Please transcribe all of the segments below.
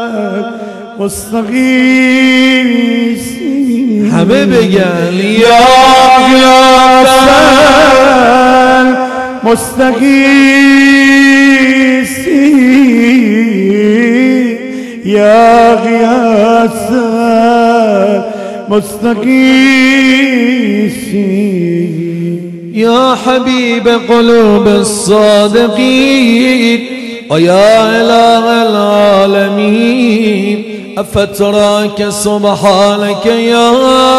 مستغيثي حبيبي قال يا مستغيثي يا غياث مستغيثي يا حبيب قلوب الصادقين ويا إله العالمين أفتراك سبحانك يا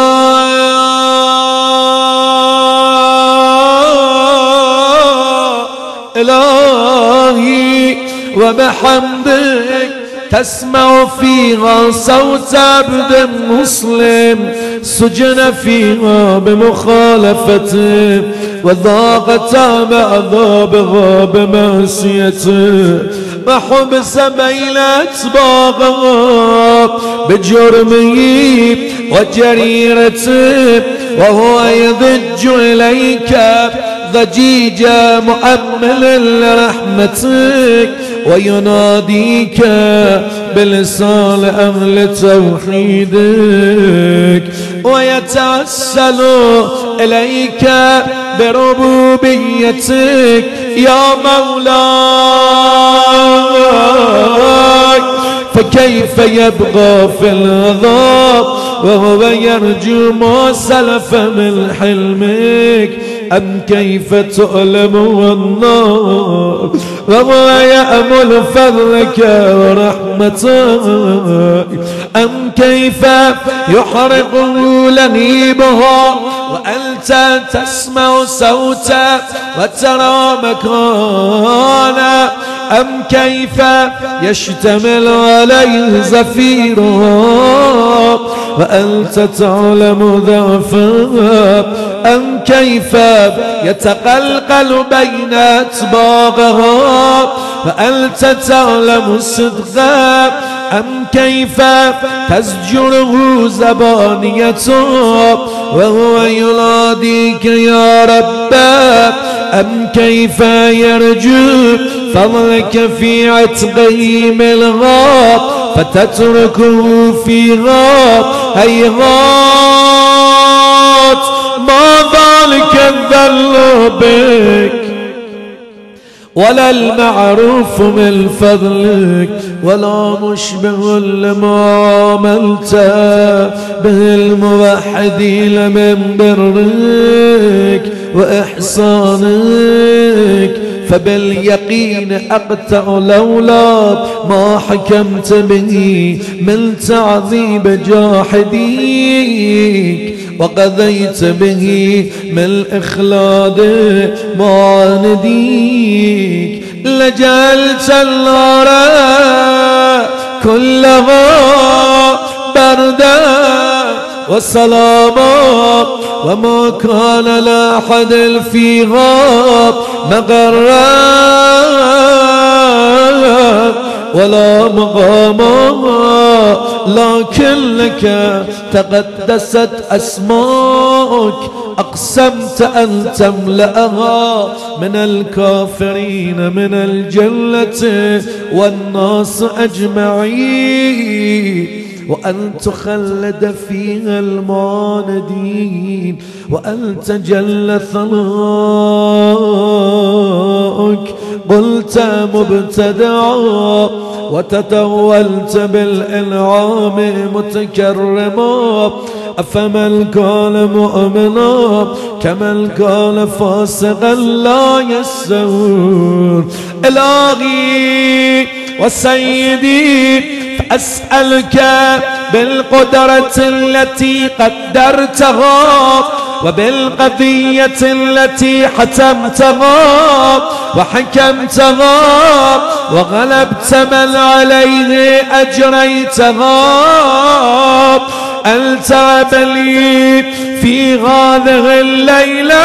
إلهي وبحمدك تسمع فيها صوت عبد مسلم سجن فيها بمخالفته وذاق طعم عذابها بمعصيته وحبس بين أتباعها بجرمه وجريرته وهو يضج إليك ضجيجا مؤملا لرحمتك ويناديك بلسان أهل توحيدك ويتوسل إليك بربوبيتك يا مولاي فكيف يبقى في العذاب وهو يرجو ما سلف من حلمك أم كيف تؤلم النار وهو يأمل فضلك ورحمتك أم كيف يحرقه لهيبها وأنت تسمع صوته وترى مكانه أم كيف يشتمل عليه زفيرها وأنت تعلم ضعفها أم كيف يتقلقل بين أتباعها وأنت تعلم صدقها أم كيف تزجره زبانيته وهو يناديك يا رب أم كيف يرجو فضلك في عتقه ملغاب فتتركه فيها هيهات ما ذلك الذل بك ولا المعروف من فضلك ولا مشبه لما عملت به الموحدين من برك وإحسانك فباليقين أقطع لولا ما حكمت به من تعذيب جاحديك وقضيت به من إخلاد معانديك لجعلت النار كلها بردا وسلاما وما كان لأحد فيها مغرا ولا مقاما لكن لك تقدست أسماءك أقسمت أن تملأها من الكافرين من الجنة والناس أجمعين وأن تخلد فيها المعاندين وأنت جل ثناؤك قلت مبتدعا وتتولت بالإنعام متكرما أفمن كان مؤمنا كمن كان فاسقا لا يستوون إلهي وسيدي أسألك بالقدرة التي قدرتها وبالقضية التي حتمتها وحكمتها وغلبت من عليه أجريتها أن تعب لي في هذه الليلة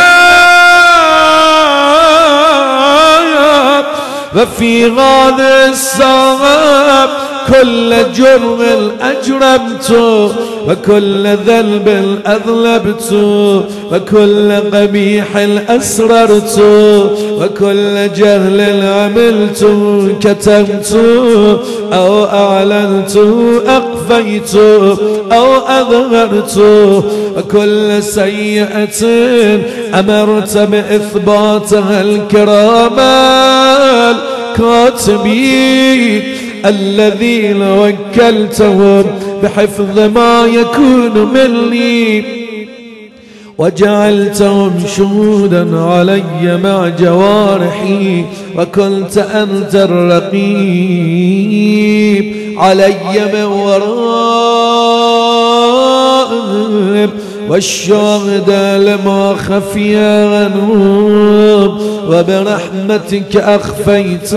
وفي هذه الساعة كل جرم أجرمت وكل ذنب أذنبت وكل قبيح أسررت وكل جهل عملت كتمت أو أعلنت أخفيت أو أظهرت وكل سيئة أمرت بإثباتها الكرام الكاتبين الذين وكلتهم بحفظ ما يكون مني وجعلتهم شهودا علي مع جوارحي وكنت أنت الرقيب علي من ورائهم والشاهد لما خفي عنهم وبرحمتك أخفيت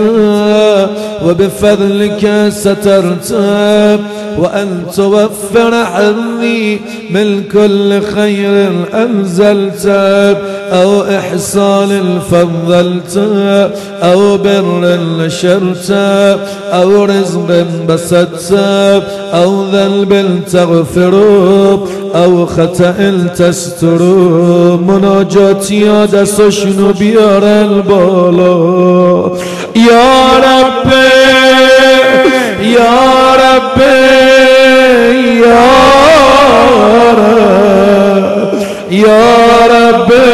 وبفضلك سترت وأن توفر عني من كل خير أنزلت أو إحسان فضلت أو بر نشرت أو رزق بسطت أو ذنب تغفر أو خطأ تستر مناجاتي يا دستشنو بيار البالا يا ربي يا ربي يا رب يا ربي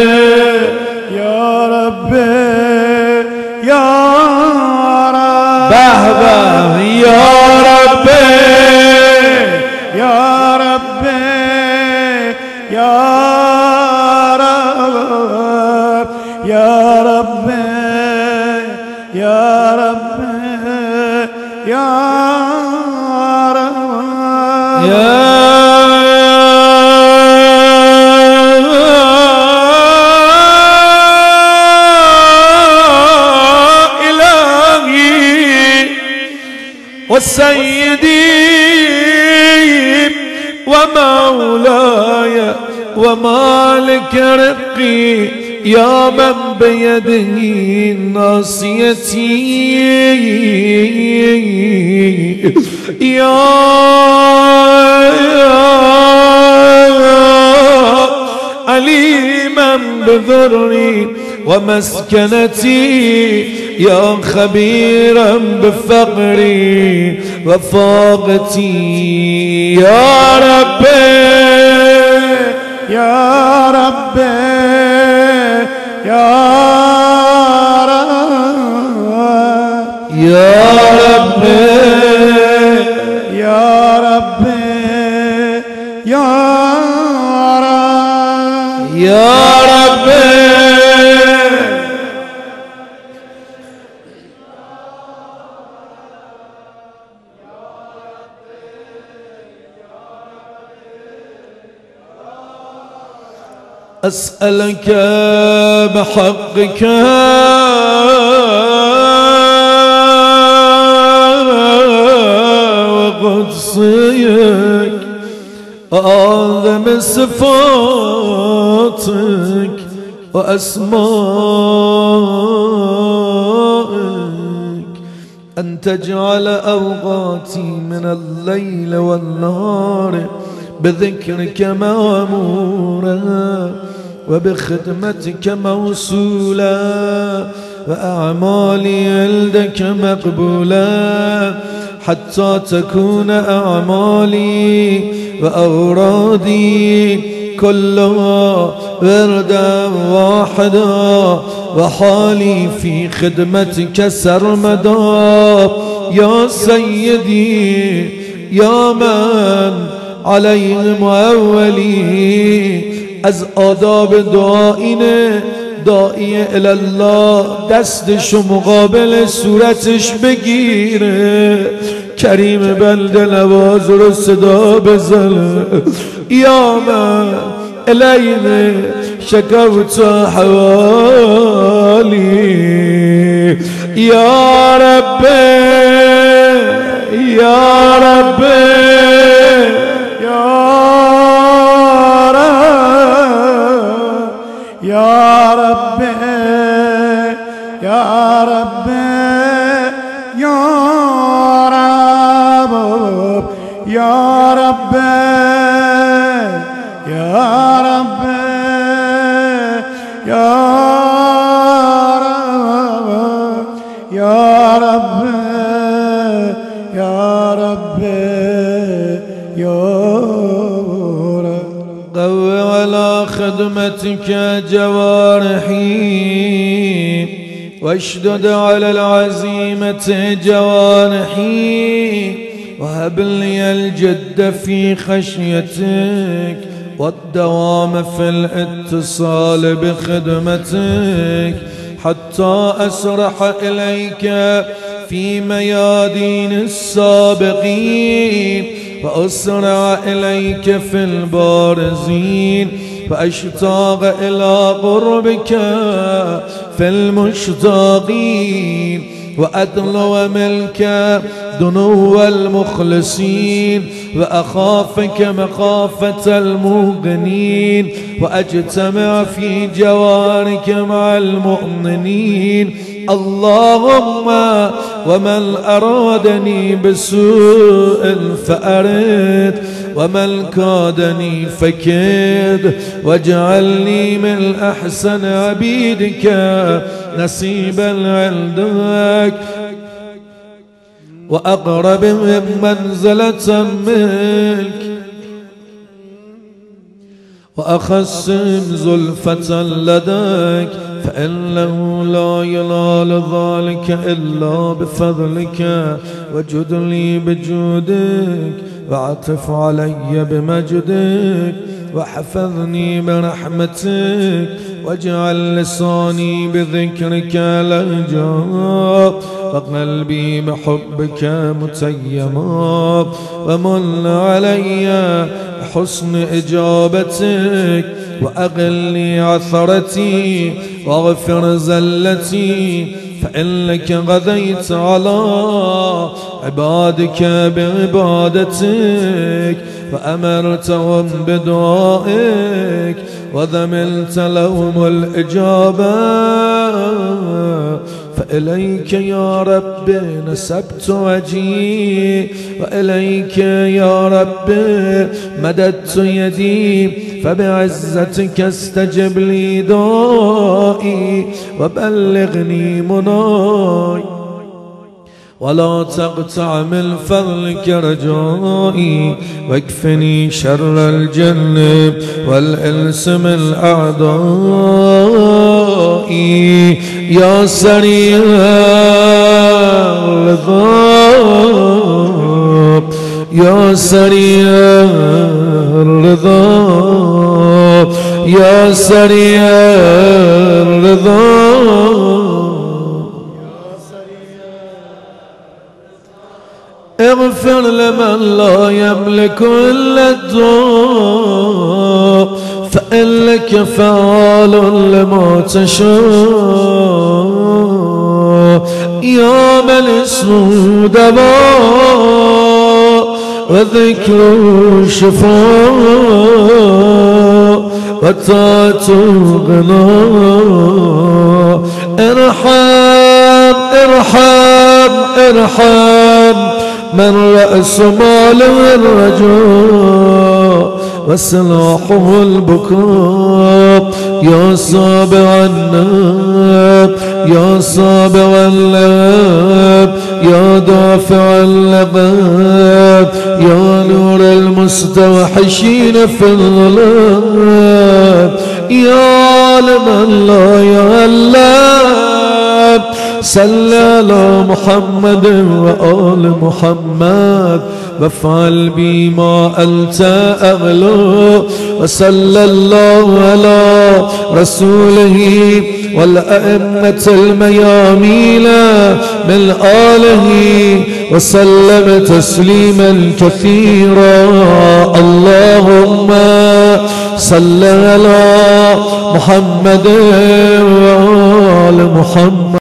يا ربي يا رب بهبه يا ربي يا ربي يا رب يا ربي يا ربي يا رب يا إلهي وسيدي ومولاي ومالك رقي يا من بيده ناصيتي يا عليما بذري ومسكنتي يا خبيرا بفقري وفاقتي يا ربي يا ربي يا رب يا ربي يا ربي يا رب يا ربي أسألك بحقك وقدسك وأعظم صفاتك وأسمائك أن تجعل أوقاتي من الليل والنهار بذكرك مأمورا وبخدمتك موصولا وأعمالي عندك مقبولا حتى تكون أعمالي وأورادي كلها وردا واحدا وحالي في خدمتك سرمدا يا سيدي يا من عليهم أولي از آداب دعائینه داعی الله دستش مقابل صورتش بگیره کریم بنده نواز رو صدا بزنه یا من الینه شکوت حوالی یا ربی یا ربی يا ربي يا ربي يا رب يا ربي يا ربي يا رب يا ربي يا ربي يا رب. قوي على خدمتك جوارحي واشدد على العزيمة جوانحي وهب لي الجد في خشيتك والدوام في الاتصال بخدمتك حتى أسرح إليك في ميادين السابقين وأسرع إليك في البارزين فأشتاق إلى قربك في المشتاقين وأدلو ملك دنو المخلصين وأخافك مخافة الموقنين وأجتمع في جوارك مع المؤمنين. اللهم ومن أرادني بسوء فأرد ومن كادني فكد واجعلني من أحسن عبيدك نصيبا عندك وأقرب من منزلة منك وأخصم زلفة لديك فإنه لا ينال ذلك إلا بفضلك وجد لي بجودك وعطف علي بمجدك وحفظني برحمتك واجعل لساني بذكرك لهجا وقلبي بحبك متيما ومن علي حسن إجابتك وأغلي عثرتي واغفر زلتي فإنك غذيت على عبادك بعبادتك فأمرتهم بدعائك وذملت لهم الإجابة فإليك يا رب نسبت وجهي وإليك يا رب مددت يدي فبعزتك استجب لي دائي وبلغني مناي ولا تقطع من فضلك رجائي واكفني شر الجن والإنس من أعدائي يا سريع الرضا يا سريع الرضا يا سريع الرضا اغفر لمن لا يملك إلا الدعاء فإنك فعال لما تشاء يا من اسمه دواء وذكره شفاء وطاعته غناء ارحم ارحم ارحم من رأس ماله الرجاء وسلاحه البكاء يا سابع الناب يا سابع اللاب يا دافع اللغاب يا نور المستوحشين في الظلام يا لمن لا يغلب صل على محمد وآل محمد وافعل بي ما أنت أغلو وصلى الله على رسوله والأئمة الميامين من آله وسلم تسليما كثيرا. اللهم صل على محمد وآل محمد.